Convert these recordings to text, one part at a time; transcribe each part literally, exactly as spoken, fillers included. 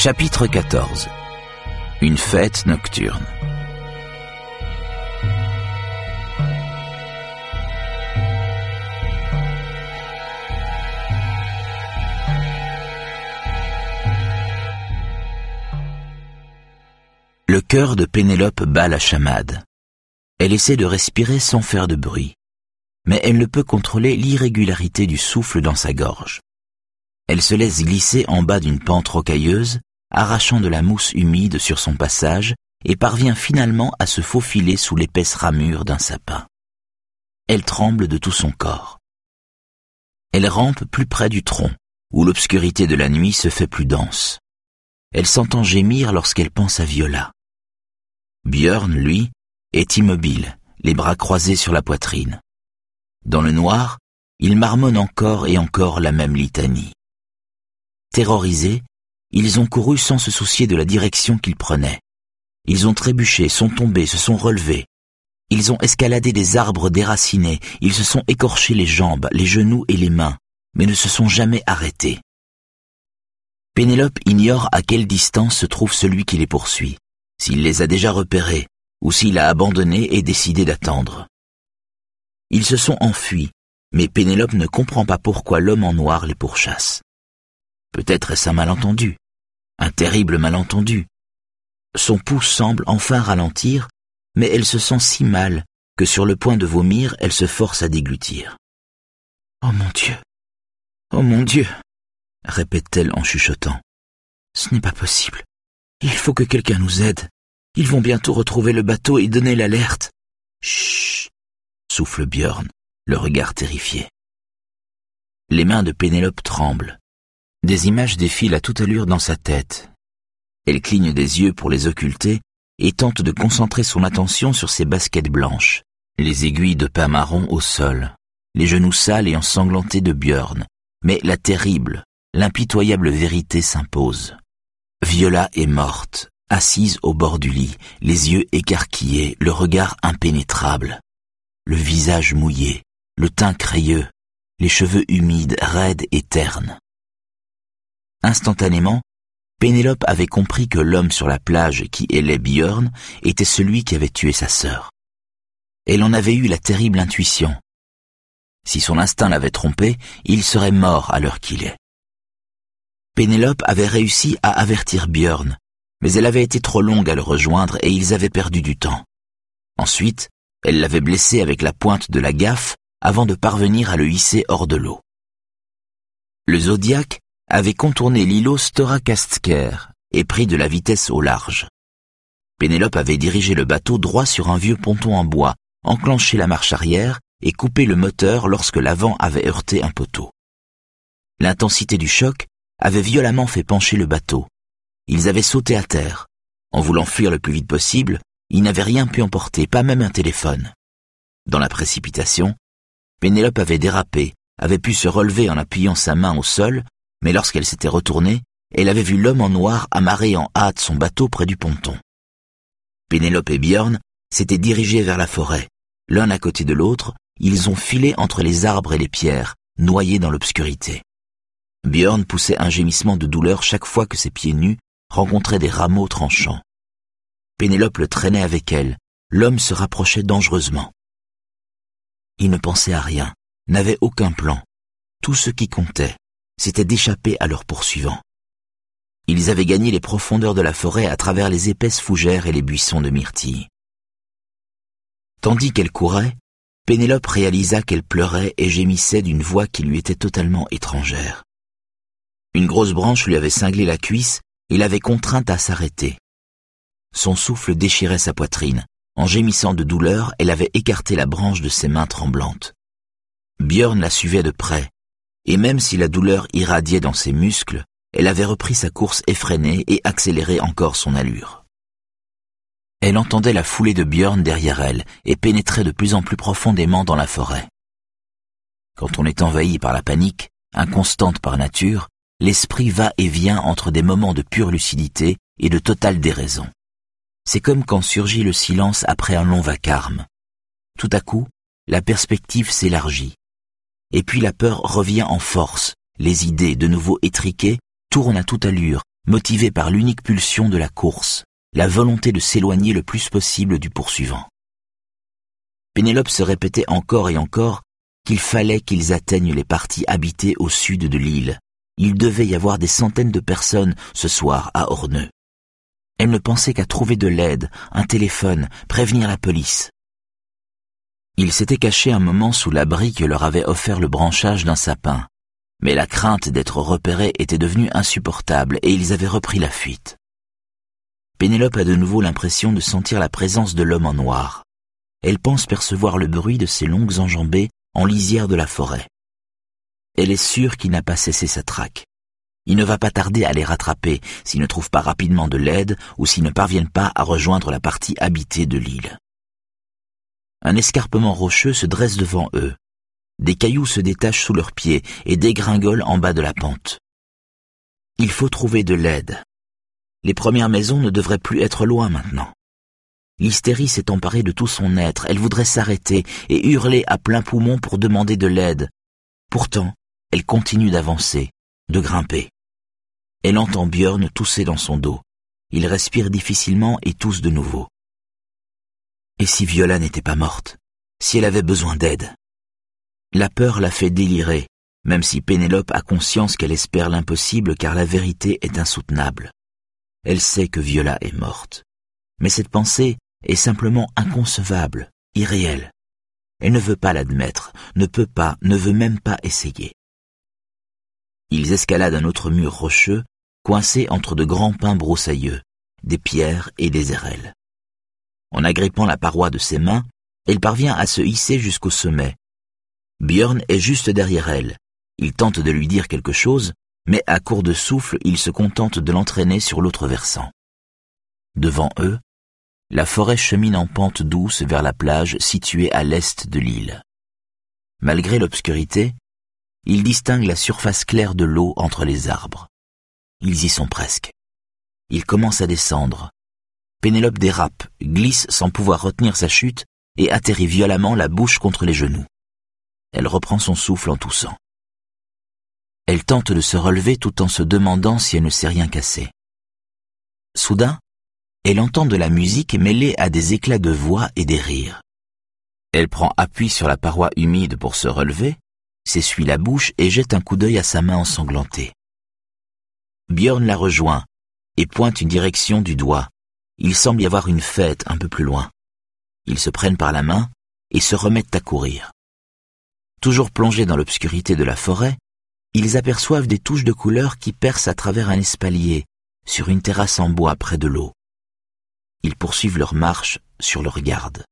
Chapitre quatorze. Une fête nocturne. Le cœur de Pénélope bat la chamade. Elle essaie de respirer sans faire de bruit, mais elle ne peut contrôler l'irrégularité du souffle dans sa gorge. Elle se laisse glisser en bas d'une pente rocailleuse, arrachant de la mousse humide sur son passage, et parvient finalement à se faufiler sous l'épaisse ramure d'un sapin. Elle tremble de tout son corps. Elle rampe plus près du tronc, où l'obscurité de la nuit se fait plus dense. Elle s'entend gémir lorsqu'elle pense à Viola. Björn, lui, est immobile, les bras croisés sur la poitrine. Dans le noir, il marmonne encore et encore la même litanie. Terrorisés, ils ont couru sans se soucier de la direction qu'ils prenaient. Ils ont trébuché, sont tombés, se sont relevés. Ils ont escaladé des arbres déracinés, ils se sont écorchés les jambes, les genoux et les mains, mais ne se sont jamais arrêtés. Pénélope ignore à quelle distance se trouve celui qui les poursuit, s'il les a déjà repérés, ou s'il a abandonné et décidé d'attendre. Ils se sont enfuis, mais Pénélope ne comprend pas pourquoi l'homme en noir les pourchasse. Peut-être est-ce un malentendu, un terrible malentendu. Son pouls semble enfin ralentir, mais elle se sent si mal que sur le point de vomir, elle se force à déglutir. « Oh mon Dieu! Oh mon Dieu !» répète-t-elle en chuchotant. « Ce n'est pas possible. Il faut que quelqu'un nous aide. Ils vont bientôt retrouver le bateau et donner l'alerte. »« Chut !» souffle Björn, le regard terrifié. Les mains de Pénélope tremblent. Des images défilent à toute allure dans sa tête. Elle cligne des yeux pour les occulter et tente de concentrer son attention sur ses baskets blanches, les aiguilles de pain marron au sol, les genoux sales et ensanglantés de Björn. Mais la terrible, l'impitoyable vérité s'impose. Viola est morte, assise au bord du lit, les yeux écarquillés, le regard impénétrable, le visage mouillé, le teint crayeux, les cheveux humides, raides et ternes. Instantanément, Pénélope avait compris que l'homme sur la plage qui ailait Björn était celui qui avait tué sa sœur. Elle en avait eu la terrible intuition. Si son instinct l'avait trompé, il serait mort à l'heure qu'il est. Pénélope avait réussi à avertir Björn, mais elle avait été trop longue à le rejoindre et ils avaient perdu du temps. Ensuite, elle l'avait blessé avec la pointe de la gaffe avant de parvenir à le hisser hors de l'eau. Le Zodiac avait contourné l'îlot Storakastker et pris de la vitesse au large. Pénélope avait dirigé le bateau droit sur un vieux ponton en bois, enclenché la marche arrière et coupé le moteur lorsque l'avant avait heurté un poteau. L'intensité du choc avait violemment fait pencher le bateau. Ils avaient sauté à terre. En voulant fuir le plus vite possible, ils n'avaient rien pu emporter, pas même un téléphone. Dans la précipitation, Pénélope avait dérapé, avait pu se relever en appuyant sa main au sol, mais lorsqu'elle s'était retournée, elle avait vu l'homme en noir amarrer en hâte son bateau près du ponton. Pénélope et Björn s'étaient dirigés vers la forêt. L'un à côté de l'autre, ils ont filé entre les arbres et les pierres, noyés dans l'obscurité. Björn poussait un gémissement de douleur chaque fois que ses pieds nus rencontraient des rameaux tranchants. Pénélope le traînait avec elle. L'homme se rapprochait dangereusement. Il ne pensait à rien, n'avait aucun plan. Tout ce qui comptait, c'était d'échapper à leurs poursuivants. Ils avaient gagné les profondeurs de la forêt à travers les épaisses fougères et les buissons de myrtilles. Tandis qu'elle courait, Pénélope réalisa qu'elle pleurait et gémissait d'une voix qui lui était totalement étrangère. Une grosse branche lui avait cinglé la cuisse et l'avait contrainte à s'arrêter. Son souffle déchirait sa poitrine. En gémissant de douleur, elle avait écarté la branche de ses mains tremblantes. Björn la suivait de près, et même si la douleur irradiait dans ses muscles, elle avait repris sa course effrénée et accéléré encore son allure. Elle entendait la foulée de Björn derrière elle et pénétrait de plus en plus profondément dans la forêt. Quand on est envahi par la panique, inconstante par nature, l'esprit va et vient entre des moments de pure lucidité et de totale déraison. C'est comme quand surgit le silence après un long vacarme. Tout à coup, la perspective s'élargit. Et puis la peur revient en force, les idées, de nouveau étriquées, tournent à toute allure, motivé par l'unique pulsion de la course, la volonté de s'éloigner le plus possible du poursuivant. Pénélope se répétait encore et encore qu'il fallait qu'ils atteignent les parties habitées au sud de l'île. Il devait y avoir des centaines de personnes ce soir à Orneux. Elle ne pensait qu'à trouver de l'aide, un téléphone, prévenir la police. Ils s'étaient cachés un moment sous l'abri que leur avait offert le branchage d'un sapin. Mais la crainte d'être repérés était devenue insupportable et ils avaient repris la fuite. Pénélope a de nouveau l'impression de sentir la présence de l'homme en noir. Elle pense percevoir le bruit de ses longues enjambées en lisière de la forêt. Elle est sûre qu'il n'a pas cessé sa traque. Il ne va pas tarder à les rattraper s'ils ne trouvent pas rapidement de l'aide ou s'ils ne parviennent pas à rejoindre la partie habitée de l'île. Un escarpement rocheux se dresse devant eux. Des cailloux se détachent sous leurs pieds et dégringolent en bas de la pente. Il faut trouver de l'aide. Les premières maisons ne devraient plus être loin maintenant. L'hystérie s'est emparée de tout son être. Elle voudrait s'arrêter et hurler à plein poumon pour demander de l'aide. Pourtant, elle continue d'avancer, de grimper. Elle entend Björn tousser dans son dos. Il respire difficilement et tousse de nouveau. Et si Viola n'était pas morte? Si elle avait besoin d'aide? La peur la fait délirer, même si Pénélope a conscience qu'elle espère l'impossible car la vérité est insoutenable. Elle sait que Viola est morte. Mais cette pensée est simplement inconcevable, irréelle. Elle ne veut pas l'admettre, ne peut pas, ne veut même pas essayer. Ils escaladent un autre mur rocheux, coincé entre de grands pins broussailleux, des pierres et des érelles. En agrippant la paroi de ses mains, elle parvient à se hisser jusqu'au sommet. Björn est juste derrière elle. Il tente de lui dire quelque chose, mais à court de souffle, il se contente de l'entraîner sur l'autre versant. Devant eux, la forêt chemine en pente douce vers la plage située à l'est de l'île. Malgré l'obscurité, ils distinguent la surface claire de l'eau entre les arbres. Ils y sont presque. Ils commencent à descendre. Pénélope dérape, glisse sans pouvoir retenir sa chute et atterrit violemment la bouche contre les genoux. Elle reprend son souffle en toussant. Elle tente de se relever tout en se demandant si elle ne s'est rien cassé. Soudain, elle entend de la musique mêlée à des éclats de voix et des rires. Elle prend appui sur la paroi humide pour se relever, s'essuie la bouche et jette un coup d'œil à sa main ensanglantée. Björn la rejoint et pointe une direction du doigt. Il semble y avoir une fête un peu plus loin. Ils se prennent par la main et se remettent à courir. Toujours plongés dans l'obscurité de la forêt, ils aperçoivent des touches de couleur qui percent à travers un espalier, sur une terrasse en bois près de l'eau. Ils poursuivent leur marche sur leur garde.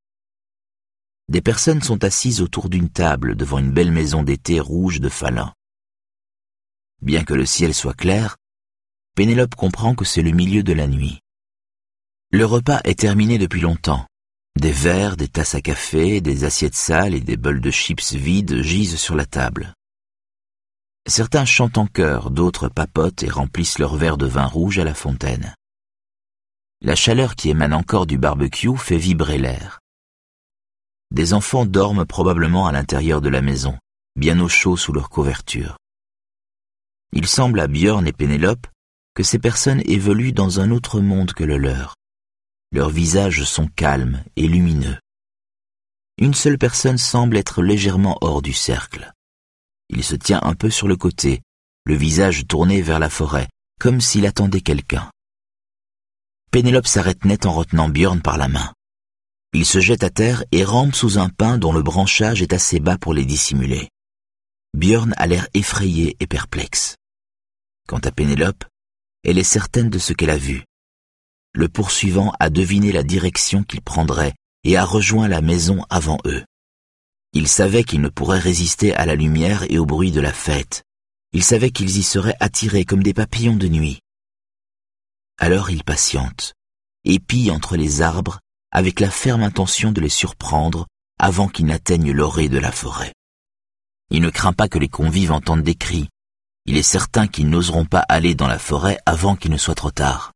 Des personnes sont assises autour d'une table devant une belle maison d'été rouge de Falun. Bien que le ciel soit clair, Pénélope comprend que c'est le milieu de la nuit. Le repas est terminé depuis longtemps. Des verres, des tasses à café, des assiettes sales et des bols de chips vides gisent sur la table. Certains chantent en chœur, d'autres papotent et remplissent leurs verres de vin rouge à la fontaine. La chaleur qui émane encore du barbecue fait vibrer l'air. Des enfants dorment probablement à l'intérieur de la maison, bien au chaud sous leur couverture. Il semble à Björn et Pénélope que ces personnes évoluent dans un autre monde que le leur. Leurs visages sont calmes et lumineux. Une seule personne semble être légèrement hors du cercle. Il se tient un peu sur le côté, le visage tourné vers la forêt, comme s'il attendait quelqu'un. Pénélope s'arrête net en retenant Björn par la main. Il se jette à terre et rampe sous un pin dont le branchage est assez bas pour les dissimuler. Björn a l'air effrayé et perplexe. Quant à Pénélope, elle est certaine de ce qu'elle a vu. Le poursuivant a deviné la direction qu'il prendrait et a rejoint la maison avant eux. Il savait qu'ils ne pourraient résister à la lumière et au bruit de la fête. Il savait qu'ils y seraient attirés comme des papillons de nuit. Alors il patiente, épie entre les arbres, avec la ferme intention de les surprendre avant qu'ils n'atteignent l'orée de la forêt. Il ne craint pas que les convives entendent des cris. Il est certain qu'ils n'oseront pas aller dans la forêt avant qu'il ne soit trop tard.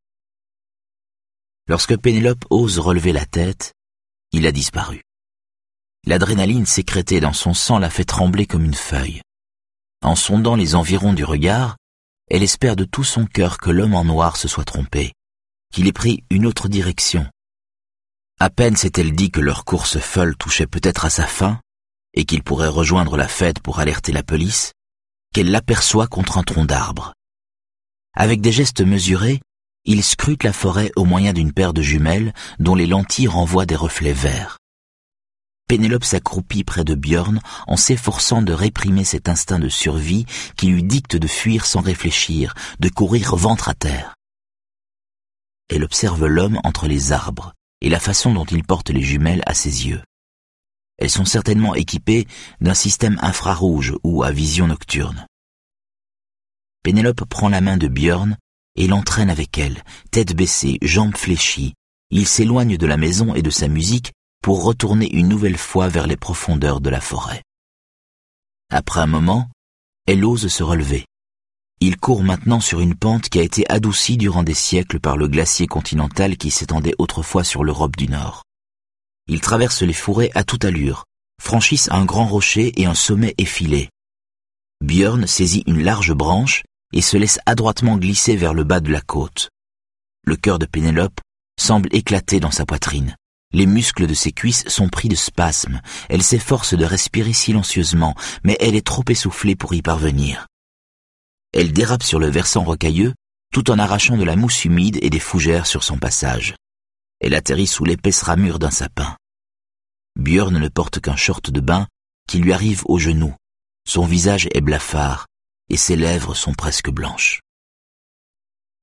Lorsque Pénélope ose relever la tête, il a disparu. L'adrénaline sécrétée dans son sang la fait trembler comme une feuille. En sondant les environs du regard, elle espère de tout son cœur que l'homme en noir se soit trompé, qu'il ait pris une autre direction. À peine s'est-elle dit que leur course folle touchait peut-être à sa fin, et qu'il pourrait rejoindre la fête pour alerter la police, qu'elle l'aperçoit contre un tronc d'arbre. Avec des gestes mesurés, il scrute la forêt au moyen d'une paire de jumelles dont les lentilles renvoient des reflets verts. Pénélope s'accroupit près de Björn en s'efforçant de réprimer cet instinct de survie qui lui dicte de fuir sans réfléchir, de courir ventre à terre. Elle observe l'homme entre les arbres et la façon dont il porte les jumelles à ses yeux. Elles sont certainement équipées d'un système infrarouge ou à vision nocturne. Pénélope prend la main de Björn et l'entraîne avec elle, tête baissée, jambes fléchies. Il s'éloigne de la maison et de sa musique pour retourner une nouvelle fois vers les profondeurs de la forêt. Après un moment, elle ose se relever. Il court maintenant sur une pente qui a été adoucie durant des siècles par le glacier continental qui s'étendait autrefois sur l'Europe du Nord. Il traverse les fourrés à toute allure, franchissent un grand rocher et un sommet effilé. Björn saisit une large branche et se laisse adroitement glisser vers le bas de la côte. Le cœur de Pénélope semble éclater dans sa poitrine. Les muscles de ses cuisses sont pris de spasmes. Elle s'efforce de respirer silencieusement, mais elle est trop essoufflée pour y parvenir. Elle dérape sur le versant rocailleux, tout en arrachant de la mousse humide et des fougères sur son passage. Elle atterrit sous l'épaisse ramure d'un sapin. Björn ne porte qu'un short de bain qui lui arrive aux genoux. Son visage est blafard et ses lèvres sont presque blanches.